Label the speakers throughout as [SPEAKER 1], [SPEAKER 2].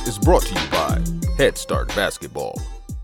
[SPEAKER 1] is brought to you by Head Start Basketball.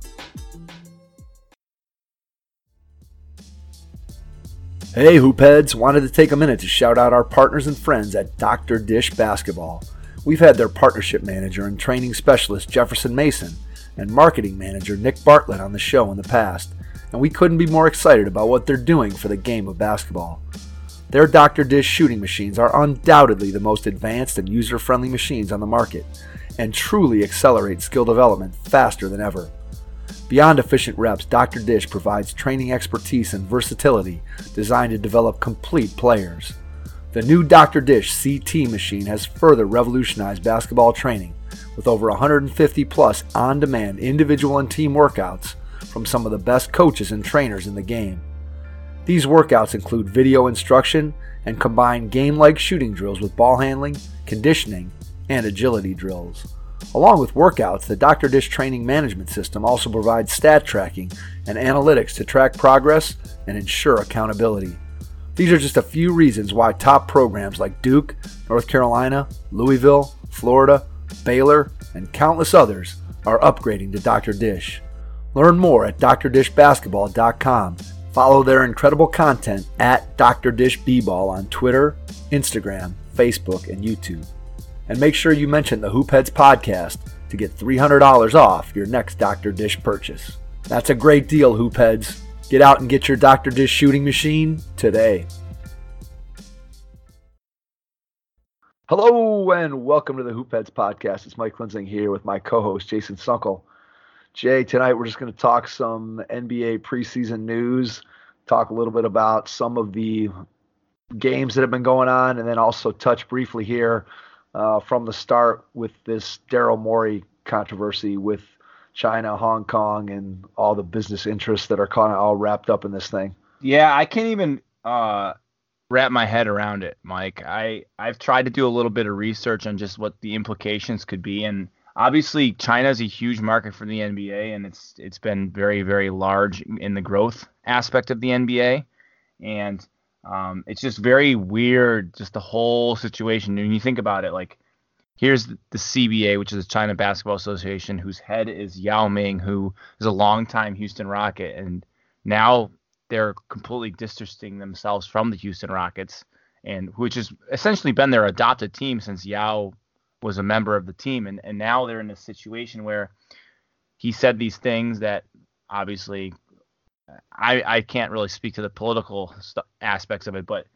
[SPEAKER 2] Hey Hoopheads, wanted to take a minute to shout out our partners and friends at Dr. Dish Basketball. We've had their partnership manager and training specialist Jefferson Mason and marketing manager Nick Bartlett on the show in the past, and we couldn't be more excited about what they're doing for the game of basketball. Their Dr. Dish shooting machines are undoubtedly the most advanced and user-friendly machines on the market, and truly accelerate skill development faster than ever. Beyond efficient reps, Dr. Dish provides training expertise and versatility designed to develop complete players. The new Dr. Dish CT machine has further revolutionized basketball training with over 150 plus on-demand individual and team workouts from some of the best coaches and trainers in the game. These workouts include video instruction and combine game-like shooting drills with ball handling, conditioning, and agility drills. Along with workouts, the Dr. Dish training management system also provides stat tracking and analytics to track progress and ensure accountability. These are just a few reasons why top programs like Duke, North Carolina, Louisville, Florida, Baylor, and countless others are upgrading to Dr. Dish. Learn more at drdishbasketball.com. Follow their incredible content at Dr. Dish B-Ball on Twitter, Instagram, Facebook, and YouTube. And make sure you mention the Hoopheads podcast to get $300 off your next Dr. Dish purchase. That's a great deal, Hoopheads. Get out and get your Dr. Dish shooting machine today. Hello and welcome to the Hoopheads podcast. It's Mike Linsing here with my co-host Jason Sunkel. Jay, tonight we're just going to talk some NBA preseason news, talk a little bit about some of the games that have been going on, and then also touch briefly here from the start with this Daryl Morey controversy with China, Hong Kong, and all the business interests that are kind of all wrapped up in this thing.
[SPEAKER 3] Yeah, I can't even wrap my head around it, Mike. I've tried to do a little bit of research on just what the implications could be, and obviously China is a huge market for the NBA, and it's been very, very large in the growth aspect of the NBA, and it's just very weird, just the whole situation. When you think about it, like, here's the CBA, which is the China Basketball Association, whose head is Yao Ming, who is a longtime Houston Rocket, and now they're completely distancing themselves from the Houston Rockets, and which has essentially been their adopted team since Yao was a member of the team, and now they're in a situation where he said these things that obviously I can't really speak to the political aspects of it, but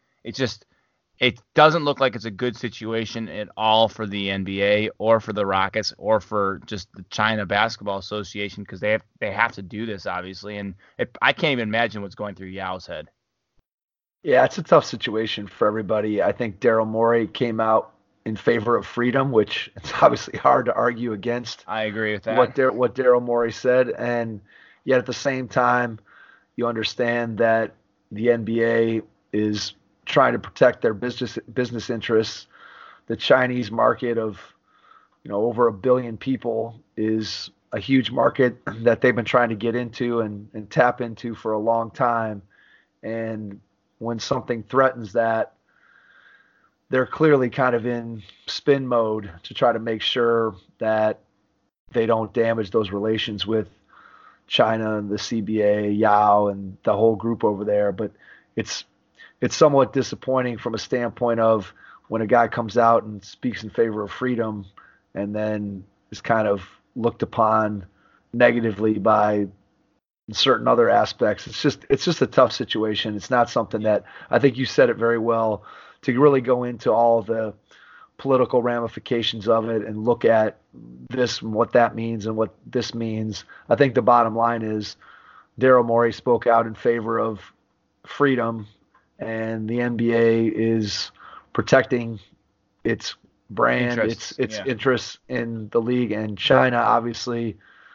[SPEAKER 3] it doesn't look like it's a good situation at all for the NBA or for the Rockets or for just the China Basketball Association, because they have to do this, obviously, and I can't even imagine what's going through Yao's head.
[SPEAKER 2] Yeah, it's a tough situation for everybody. I think Daryl Morey came out in favor of freedom, which it's obviously hard to argue against.
[SPEAKER 3] I agree with that.
[SPEAKER 2] What Daryl Morey said, and yet at the same time, you understand that the NBA is trying to protect their business interests. The Chinese market of, over 1 billion people is a huge market that they've been trying to get into and tap into for a long time. And when something threatens that, they're clearly kind of in spin mode to try to make sure that they don't damage those relations with China and the CBA, Yao, and the whole group over there. But it's somewhat disappointing from a standpoint of when a guy comes out and speaks in favor of freedom and then is kind of looked upon negatively by certain other aspects. It's just a tough situation. It's not something that, I think you said it very well, to really go into all the political ramifications of it and look at this and what that means and what this means. I think the bottom line is Daryl Morey spoke out in favor of freedom, and the NBA is protecting its brand, its interests in the league. And China, obviously,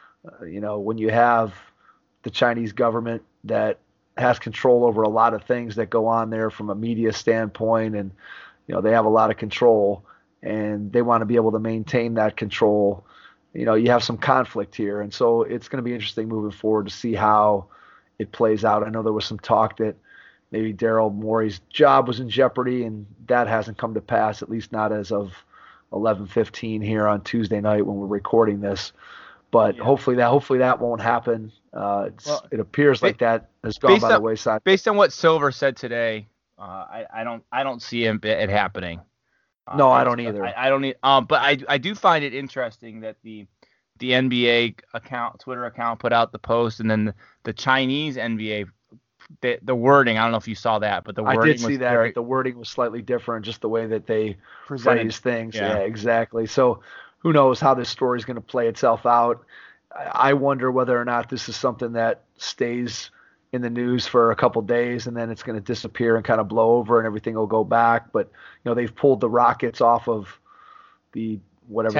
[SPEAKER 2] when you have the Chinese government that has control over a lot of things that go on there from a media standpoint, and they have a lot of control, and they want to be able to maintain that control. You have some conflict here, and so it's going to be interesting moving forward to see how it plays out. I know there was some talk that maybe Daryl Morey's job was in jeopardy, and that hasn't come to pass, at least not as of 11:15 here on Tuesday night when we're recording this. But hopefully that won't happen. It appears like that has gone by the wayside.
[SPEAKER 3] Based on what Silver said today, I don't see it happening.
[SPEAKER 2] No, I don't either.
[SPEAKER 3] I don't need. But I do find it interesting that the NBA Twitter account put out the post, and then the Chinese NBA, the wording. I don't know if you saw that, but the wording
[SPEAKER 2] I did see that. But the wording was slightly different, just the way that they phrase things. Yeah, exactly. So who knows how this story is going to play itself out? I wonder whether or not this is something that stays in the news for a couple days and then it's going to disappear and kind of blow over and everything will go back. But they've pulled the Rockets off of the whatever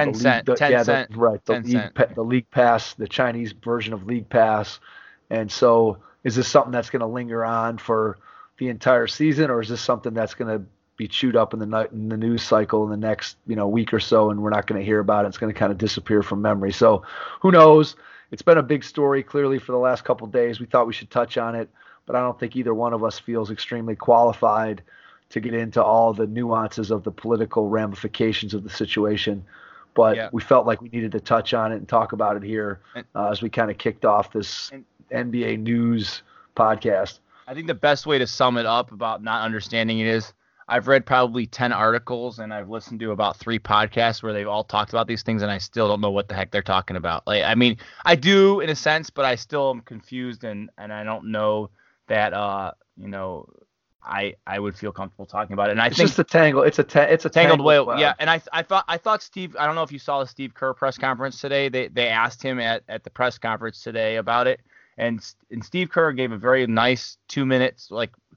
[SPEAKER 2] the League Pass, the Chinese version of League Pass. And so is this something that's going to linger on for the entire season, or is this something that's going to be chewed up in the news cycle in the next week or so, and we're not going to hear about it? It's going to kind of disappear from memory. So who knows? It's been a big story clearly for the last couple of days. We thought we should touch on it, but I don't think either one of us feels extremely qualified to get into all the nuances of the political ramifications of the situation. But we felt like we needed to touch on it and talk about it here as we kind of kicked off this NBA news podcast.
[SPEAKER 3] I think the best way to sum it up about not understanding it is I've read probably 10 articles and I've listened to about 3 podcasts where they've all talked about these things, and I still don't know what the heck they're talking about. Like, I mean, I do in a sense, but I still am confused and I don't know that I would feel comfortable talking about it. And
[SPEAKER 2] it's just a tangle. It's a tangled
[SPEAKER 3] web. Yeah, and I thought Steve. I don't know if you saw the Steve Kerr press conference today. They asked him at the press conference today about it, and Steve Kerr gave a very nice 2 minutes,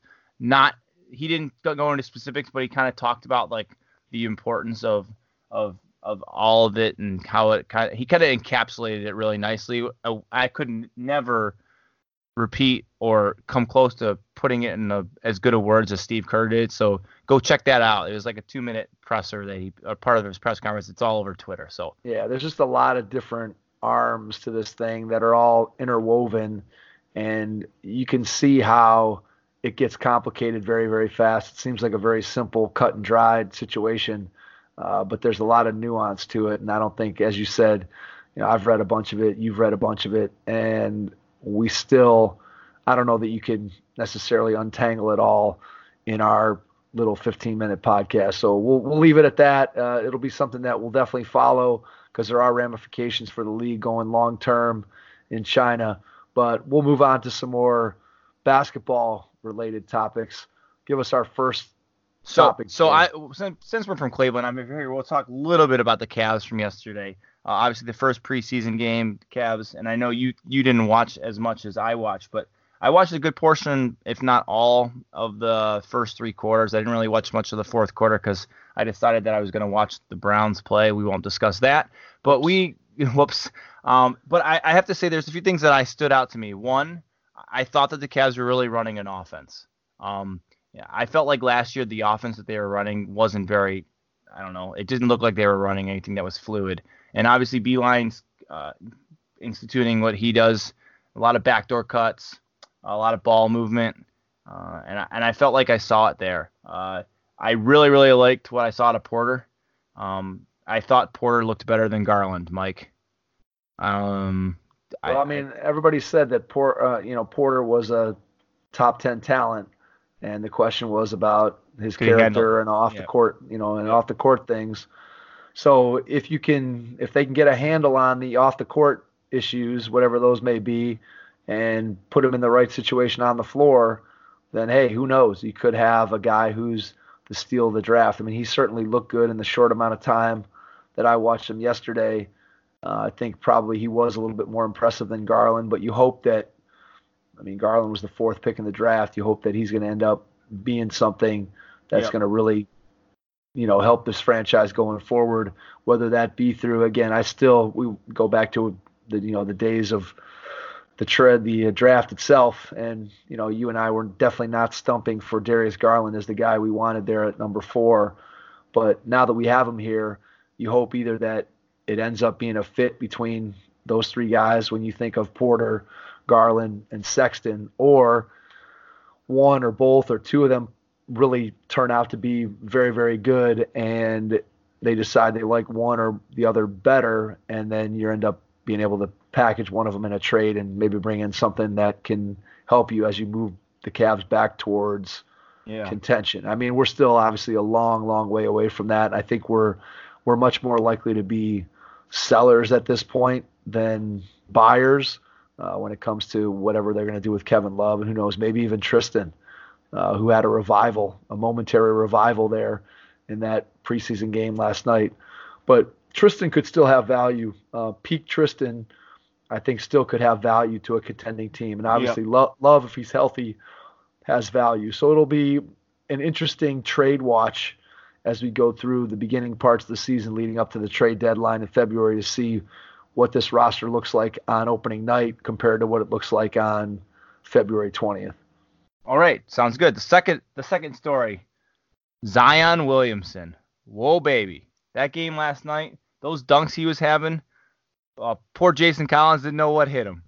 [SPEAKER 3] he didn't go into specifics, but he kind of talked about like the importance of all of it and how he kind of encapsulated it really nicely. I could never repeat or come close to putting it in as good of words as Steve Kerr did. So go check that out. It was like a 2-minute presser that part of his press conference. It's all over Twitter. So
[SPEAKER 2] yeah, there's just a lot of different arms to this thing that are all interwoven, and you can see how it gets complicated very, very fast. It seems like a very simple, cut and dried situation, but there's a lot of nuance to it. And I don't think, as you said, I've read a bunch of it, you've read a bunch of it, and I don't know that you could necessarily untangle it all in our little 15-minute podcast. So we'll leave it at that. It'll be something that we'll definitely follow because there are ramifications for the league going long term in China. But we'll move on to some more basketball-related topics. Give us our first topic.
[SPEAKER 3] So since we're from Cleveland, we'll talk a little bit about the Cavs from yesterday. Obviously, the first preseason game, Cavs, and I know you didn't watch as much as I watched, but I watched a good portion, if not all, of the first 3 quarters. I didn't really watch much of the fourth quarter because I decided that I was going to watch the Browns play. We won't discuss that. But but I have to say there's a few things that stood out to me. One, I thought that the Cavs were really running an offense. I felt like last year the offense that they were running wasn't very, I don't know, it didn't look like they were running anything that was fluid. And obviously Beeline's instituting what he does, a lot of backdoor cuts, a lot of ball movement, and I felt like I saw it there. I really, really liked what I saw to Porter. I thought Porter looked better than Garland, Mike.
[SPEAKER 2] Everybody said that Porter was a top 10 talent, and the question was about his character and off the court, and off the court things. So if they can get a handle on the off the court issues, whatever those may be, and put him in the right situation on the floor, then hey, who knows? You could have a guy who's the steal of the draft. I mean, he certainly looked good in the short amount of time that I watched him yesterday. I think probably he was a little bit more impressive than Garland, but you hope that, Garland was the 4th pick in the draft. You hope that he's going to end up being something that's going to really, help this franchise going forward, whether that be through, again, we go back to the days of the draft itself. And, you and I were definitely not stumping for Darius Garland as the guy we wanted there at number 4. But now that we have him here, you hope either that it ends up being a fit between those 3 guys when you think of Porter, Garland, and Sexton, or one or both or 2 of them really turn out to be very, very good, and they decide they like one or the other better, and then you end up being able to package one of them in a trade and maybe bring in something that can help you as you move the Cavs back towards contention. I mean, we're still obviously a long, long way away from that. I think we're much more likely to be sellers at this point than buyers when it comes to whatever they're going to do with Kevin Love, and who knows, maybe even Tristan, who had a momentary revival there in that preseason game last night. But Tristan could still have value. Peak Tristan, I think, still could have value to a contending team. And obviously, Love, if he's healthy, has value. So it'll be an interesting trade watch as we go through the beginning parts of the season leading up to the trade deadline in February to see what this roster looks like on opening night compared to what it looks like on February 20th.
[SPEAKER 3] All right, sounds good. The second story, Zion Williamson. Whoa, baby. That game last night, those dunks he was having, poor Jason Collins didn't know what hit him.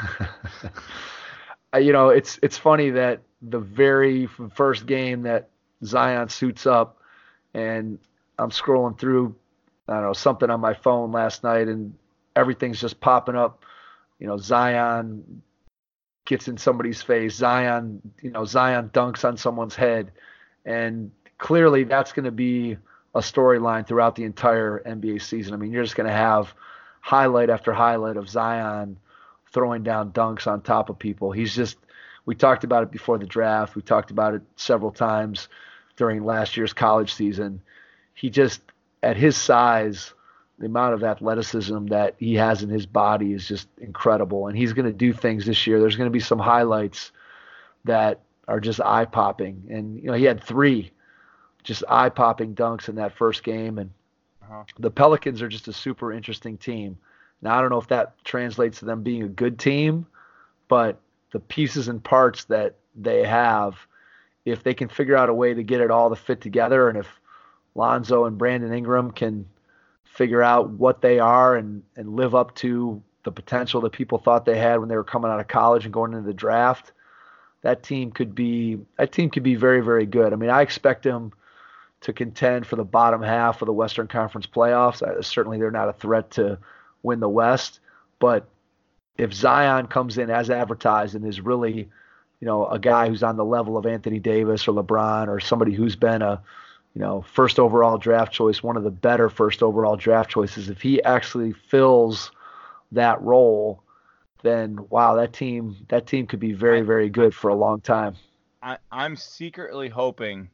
[SPEAKER 2] It's funny that the very first game that Zion suits up, and I'm scrolling through, I don't know, something on my phone last night, and everything's just popping up. Zion gets in somebody's face. Zion dunks on someone's head. And clearly that's going to be a storyline throughout the entire NBA season. I mean, you're just going to have highlight after highlight of Zion throwing down dunks on top of people. We talked about it before the draft. We talked about it several times during last year's college season. He just, at his size, the amount of athleticism that he has in his body is just incredible. And he's going to do things this year. There's going to be some highlights that are just eye-popping. And, he had 3 just eye-popping dunks in that first game. And the Pelicans are just a super interesting team. Now, I don't know if that translates to them being a good team, but the pieces and parts that they have, if they can figure out a way to get it all to fit together, and if Lonzo and Brandon Ingram can figure out what they are and live up to the potential that people thought they had when they were coming out of college and going into the draft, that team could be very, very good. I mean, I expect them to contend for the bottom half of the Western Conference playoffs. Certainly they're not a threat to win the West, but if Zion comes in as advertised and is really, a guy who's on the level of Anthony Davis or LeBron or somebody who's been a first overall draft choice, one of the better first overall draft choices, if he actually fills that role, then wow, that team could be very, very good for a long time.
[SPEAKER 3] I'm secretly hoping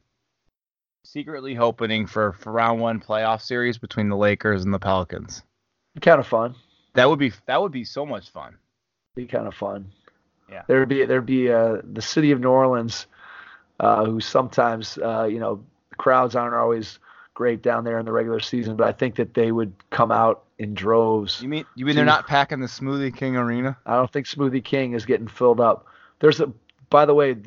[SPEAKER 3] for round 1 playoff series between the Lakers and the Pelicans.
[SPEAKER 2] Kind of fun.
[SPEAKER 3] That would be so much fun.
[SPEAKER 2] Be kind of fun.
[SPEAKER 3] Yeah.
[SPEAKER 2] There'd be the city of New Orleans, who sometimes crowds aren't always great down there in the regular season, but I think that they would come out in droves.
[SPEAKER 3] You mean they're not packing the Smoothie King Arena?
[SPEAKER 2] I don't think Smoothie King is getting filled up. By the way,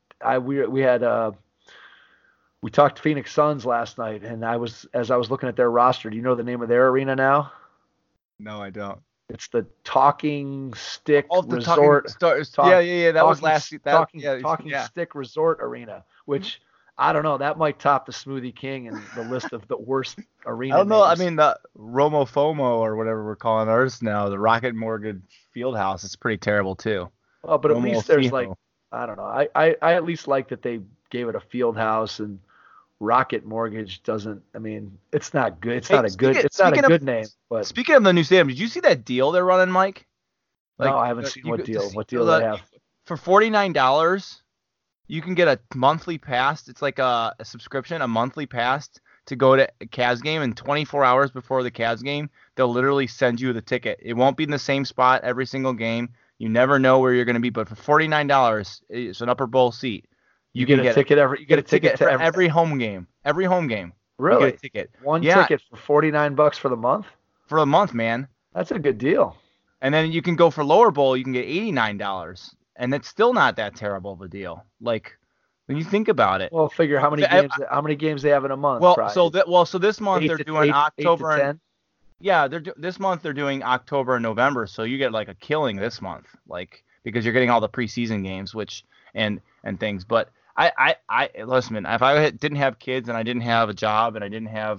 [SPEAKER 2] we talked Phoenix Suns last night, and as I was looking at their roster, do you know the name of their arena now?
[SPEAKER 3] No, I don't.
[SPEAKER 2] It's the Talking Stick
[SPEAKER 3] Resort. That was last season.
[SPEAKER 2] Talking Stick Resort Arena, which I don't know. That might top the Smoothie King and the list of the worst arena.
[SPEAKER 3] I don't know.
[SPEAKER 2] Names.
[SPEAKER 3] I mean, the Romo Fomo or whatever we're calling ours now, the Rocket Mortgage Fieldhouse, is pretty terrible too.
[SPEAKER 2] Well, but at least there's I don't know. I at least like that they gave it a field house, and Rocket Mortgage doesn't. I mean, it's not good. It's not a good name. But
[SPEAKER 3] speaking of the new stadium, did you see that deal they're running, Mike?
[SPEAKER 2] No, I haven't seen what deal. What deal do they have?
[SPEAKER 3] For $49, you can get a monthly pass. It's like a subscription, a monthly pass to go to a Cavs game, and 24 hours before the Cavs game, they'll literally send you the ticket. It won't be in the same spot every single game. You never know where you're going to be, but for $49, it's an upper bowl seat. You get a ticket for every home game. Every home game.
[SPEAKER 2] Really?
[SPEAKER 3] You get a ticket.
[SPEAKER 2] One ticket for $49 for the month?
[SPEAKER 3] For a month, man.
[SPEAKER 2] That's a good deal.
[SPEAKER 3] And then you can go for lower bowl, you can get $89. And that's still not that terrible of a deal. Like, when you think about it.
[SPEAKER 2] Well, figure how many games they have in a month.
[SPEAKER 3] Well, so this month they're doing October and this month they're doing October and November, so you get like a killing this month, like, because you're getting all the preseason games, and things. But I listen, man, if I didn't have kids and I didn't have a job and I didn't have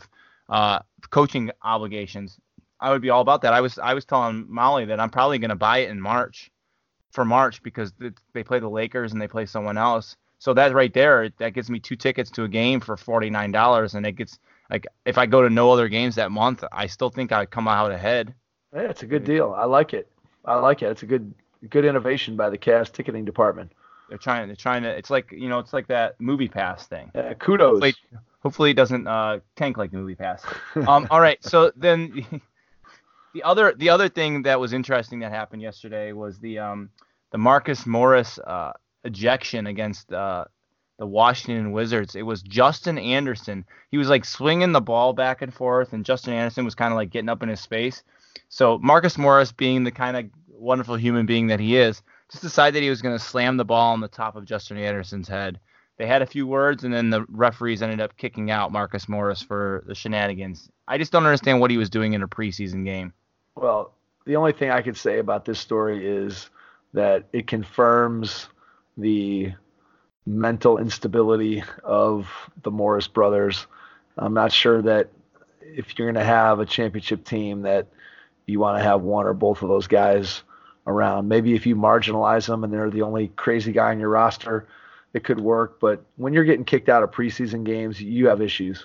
[SPEAKER 3] coaching obligations, I would be all about that. I was telling Molly that I'm probably going to buy it in March because they play the Lakers and they play someone else. So that right there, that gets me 2 tickets to a game for $49, and it gets like if I go to no other games that month, I still think I'd come out ahead.
[SPEAKER 2] Yeah, it's a good deal. I like it. It's a good innovation by the Cavs ticketing department.
[SPEAKER 3] They're trying to. It's like it's like that Movie Pass thing.
[SPEAKER 2] Kudos.
[SPEAKER 3] Hopefully it doesn't tank like the Movie Pass. All right. So then the other thing that was interesting that happened yesterday was the Marcus Morris ejection against the Washington Wizards. It was Justin Anderson. He was like swinging the ball back and forth, and Justin Anderson was kind of like getting up in his space. So Marcus Morris, being the kind of wonderful human being that he is, just decided he was going to slam the ball on the top of Justin Anderson's head. They had a few words, and then the referees ended up kicking out Marcus Morris for the shenanigans. I just don't understand what he was doing in a preseason game.
[SPEAKER 2] Well, the only thing I could say about this story is that it confirms the mental instability of the Morris brothers. I'm not sure that if you're going to have a championship team that you want to have one or both of those guys around. Maybe if you marginalize them and they're the only crazy guy on your roster, it could work. But when you're getting kicked out of preseason games, you have issues.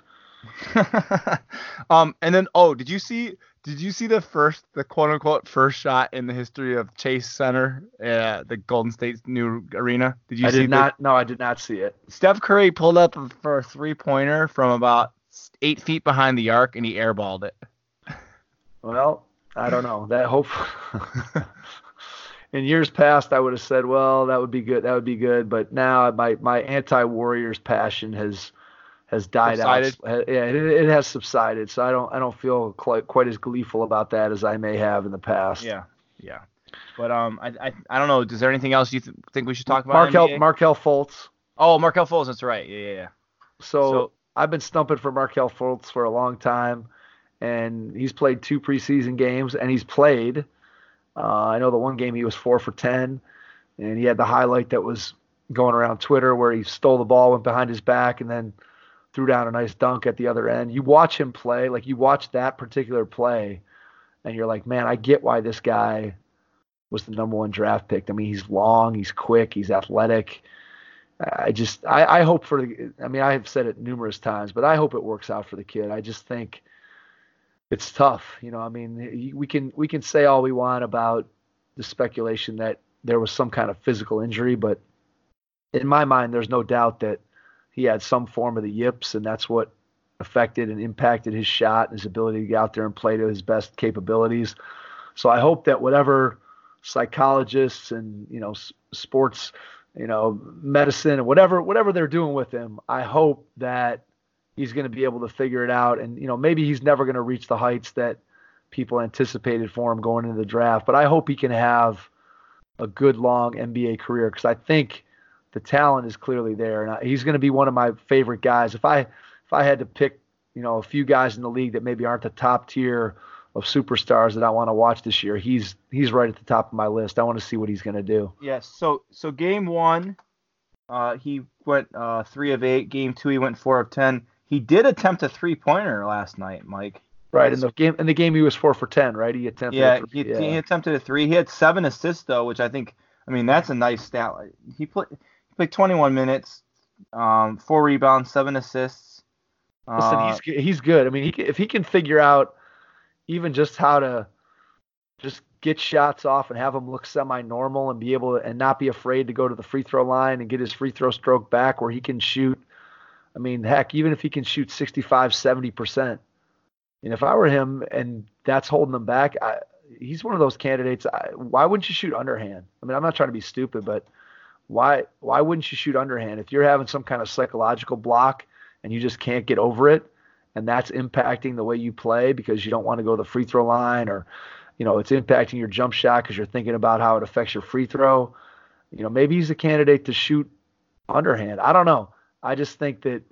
[SPEAKER 3] And then, did you see the quote unquote first shot in the history of Chase Center, the Golden State's new arena?
[SPEAKER 2] I did not see it.
[SPEAKER 3] Steph Curry pulled up for a 3-pointer from about 8 feet behind the arc, and he airballed it.
[SPEAKER 2] Well, I don't know. That hope. In years past, I would have said, well, that would be good. But now my anti-Warriors passion has died
[SPEAKER 3] subsided.
[SPEAKER 2] Out. Yeah, it has subsided. So I don't feel quite as gleeful about that as I may have in the past.
[SPEAKER 3] Yeah. But I don't know. Is there anything else you think we should talk about?
[SPEAKER 2] Markelle Fultz.
[SPEAKER 3] Oh, Markelle Fultz. That's right. Yeah.
[SPEAKER 2] So I've been stumping for Markelle Fultz for a long time, and he's played 2 preseason games, and he's played. I know the one game he was 4 for 10, and he had the highlight that was going around Twitter where he stole the ball, went behind his back, and then threw down a nice dunk at the other end. You watch him play, like you watch that particular play, and you're like, man, I get why this guy was the number 1 draft pick. I mean, he's long, he's quick, he's athletic. I hope I have said it numerous times, but I hope it works out for the kid. I just think it's tough. I mean, we can say all we want about the speculation that there was some kind of physical injury, but in my mind, there's no doubt that he had some form of the yips, and that's what affected and impacted his shot and his ability to get out there and play to his best capabilities. So I hope that whatever psychologists and, sports, medicine and whatever they're doing with him, I hope that he's going to be able to figure it out. And, maybe he's never going to reach the heights that people anticipated for him going into the draft, but I hope he can have a good, long NBA career, because I think the talent is clearly there. And he's going to be one of my favorite guys. If I had to pick, a few guys in the league that maybe aren't the top tier of superstars that I want to watch this year, he's right at the top of my list. I want to see what he's going to do.
[SPEAKER 3] Yes. So game 1, he went 3 of 8. Game 2, he went 4 of 10. He did attempt a 3-pointer last night, Mike.
[SPEAKER 2] Right. In the game he was 4 for 10, right? He attempted.
[SPEAKER 3] Yeah, he attempted a 3. He had 7 assists though, which I mean, that's a nice stat. He played 21 minutes, 4 rebounds, 7 assists.
[SPEAKER 2] Listen, he's good. I mean, if he can figure out even just how to just get shots off and have them look semi-normal and be able to, and not be afraid to go to the free throw line and get his free throw stroke back where he can shoot. I mean, heck, even if he can shoot 65, 70%, and if I were him and that's holding him back, he's one of those candidates. Why wouldn't you shoot underhand? I mean, I'm not trying to be stupid, but why wouldn't you shoot underhand? If you're having some kind of psychological block and you just can't get over it, and that's impacting the way you play because you don't want to go to the free throw line, or, it's impacting your jump shot because you're thinking about how it affects your free throw, maybe he's a candidate to shoot underhand. I don't know. I just think that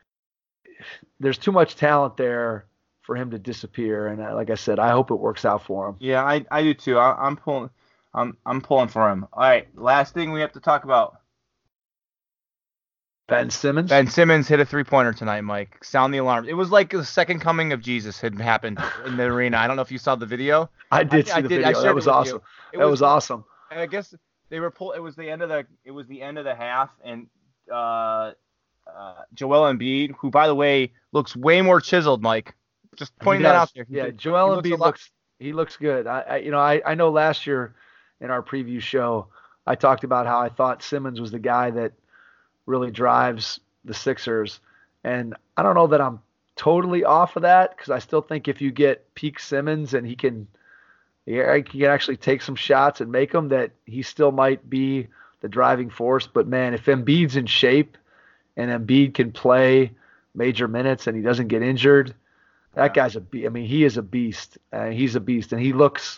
[SPEAKER 2] there's too much talent there for him to disappear. And like I said, I hope it works out for him.
[SPEAKER 3] Yeah, I do too. I'm pulling for him. All right, last thing we have to talk about.
[SPEAKER 2] Ben Simmons?
[SPEAKER 3] Ben Simmons hit a three-pointer tonight, Mike. Sound the alarm. It was like the second coming of Jesus had happened in the arena. I don't know if you saw the video.
[SPEAKER 2] I did see the video. That was awesome. That was awesome.
[SPEAKER 3] I guess they were It was the end of the half, and Joel Embiid, who by the way looks way more chiseled, Mike. Just pointing that out there.
[SPEAKER 2] Joel Embiid looks good. I know last year in our preview show I talked about how I thought Simmons was the guy that really drives the Sixers, and I don't know that I'm totally off of that, because I still think if you get peak Simmons and he can actually take some shots and make them, that he still might be the driving force. But man, if Embiid's in shape and Embiid can play major minutes and he doesn't get injured, that guy's he is a beast. He's a beast, and he looks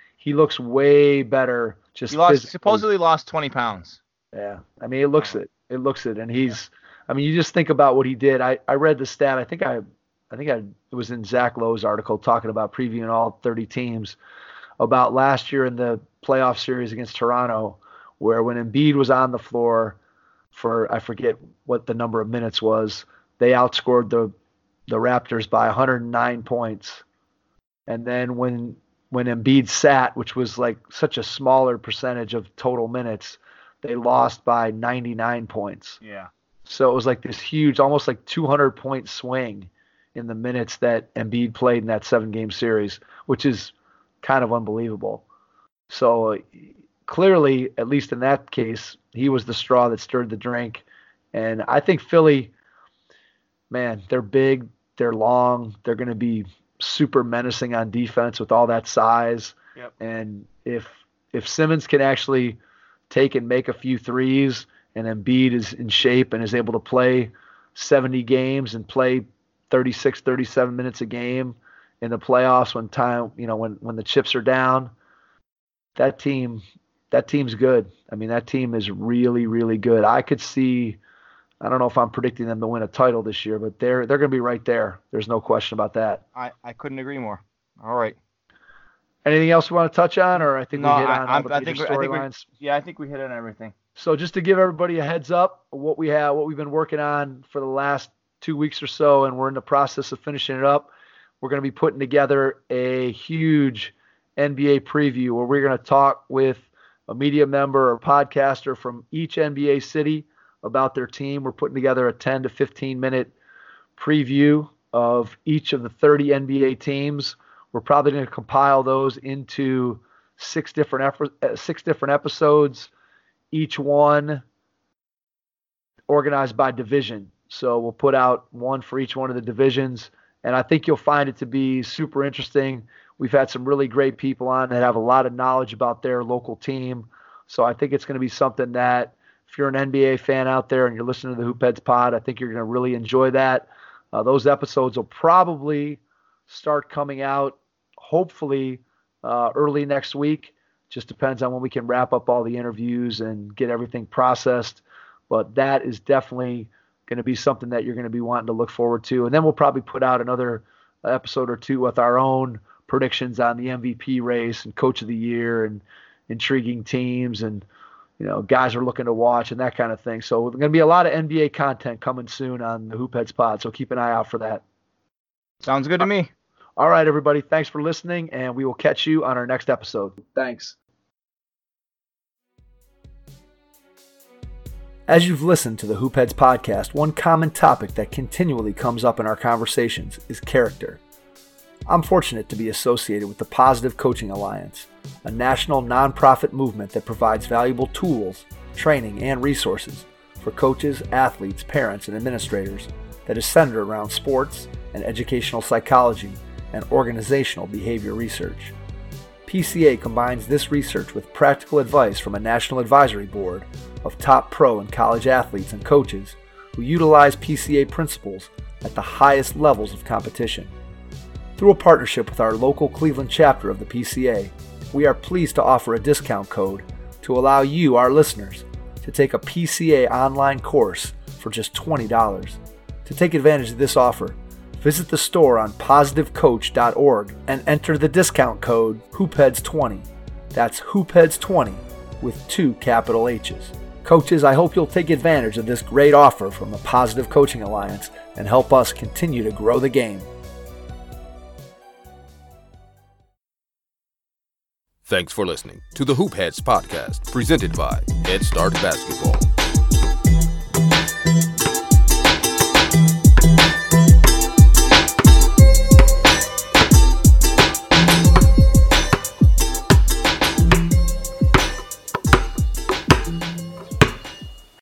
[SPEAKER 2] way better. He
[SPEAKER 3] supposedly lost 20 pounds.
[SPEAKER 2] Yeah, it looks it. It looks it, and he's. You just think about what he did. I read the stat. I think it was in Zach Lowe's article talking about previewing all 30 teams about last year in the playoff series against Toronto, where when Embiid was on the floor for, I forget what the number of minutes was, they outscored the Raptors by 109 points. And then when Embiid sat, which was like such a smaller percentage of total minutes, they lost by 99 points.
[SPEAKER 3] Yeah.
[SPEAKER 2] So it was like this huge, almost like 200-point swing in the minutes that Embiid played in that 7-game series, which is kind of unbelievable. So clearly, at least in that case, he was the straw that stirred the drink. And I think Philly, man, they're big, they're long, they're going to be super menacing on defense with all that size.
[SPEAKER 3] Yep.
[SPEAKER 2] And if Simmons can actually take and make a few threes, and Embiid is in shape and is able to play 70 games and play 36, 37 minutes a game in the playoffs when the chips are down, that team's good. That team is really, really good. I could see, I don't know if I'm predicting them to win a title this year, but they're going to be right there. There's no question about that.
[SPEAKER 3] I couldn't agree more. All right.
[SPEAKER 2] Anything else we want to touch on, or I think we hit on all the storylines?
[SPEAKER 3] I think we hit on everything.
[SPEAKER 2] So just to give everybody a heads up, what we've been working on for the last 2 weeks or so, and we're in the process of finishing it up. We're going to be putting together a huge NBA preview where we're going to talk with a media member or podcaster from each NBA city about their team. We're putting together a 10 to 15 minute preview of each of the 30 NBA teams. We're probably going to compile those into 6 different episodes, each one organized by division. So we'll put out one for each one of the divisions, and I think you'll find it to be super interesting. We've had some really great people on that have a lot of knowledge about their local team. So I think it's going to be something that if you're an NBA fan out there and you're listening to the Hoopheads pod, I think you're going to really enjoy that. Those episodes will probably start coming out hopefully early next week. Just depends on when we can wrap up all the interviews and get everything processed. But that is definitely going to be something that you're going to be wanting to look forward to. And then we'll probably put out another episode or two with our own predictions on the MVP race and coach of the year and intriguing teams and, guys are looking to watch and that kind of thing. So there's going to be a lot of NBA content coming soon on the Hoopheads pod. So keep an eye out for that.
[SPEAKER 3] Sounds good to me.
[SPEAKER 2] All right, everybody. Thanks for listening, and we will catch you on our next episode. Thanks. As you've listened to the Hoopheads podcast, one common topic that continually comes up in our conversations is character. I'm fortunate to be associated with the Positive Coaching Alliance, a national nonprofit movement that provides valuable tools, training, and resources for coaches, athletes, parents, and administrators that is centered around sports and educational psychology and organizational behavior research. PCA combines this research with practical advice from a national advisory board of top pro and college athletes and coaches who utilize PCA principles at the highest levels of competition. Through a partnership with our local Cleveland chapter of the PCA, we are pleased to offer a discount code to allow you, our listeners, to take a PCA online course for just $20. To take advantage of this offer, visit the store on positivecoach.org and enter the discount code HoopHeads20. That's HoopHeads20 with 2 capital H's. Coaches, I hope you'll take advantage of this great offer from the Positive Coaching Alliance and help us continue to grow the game.
[SPEAKER 1] Thanks for listening to the Hoop Heads podcast, presented by Head Start Basketball.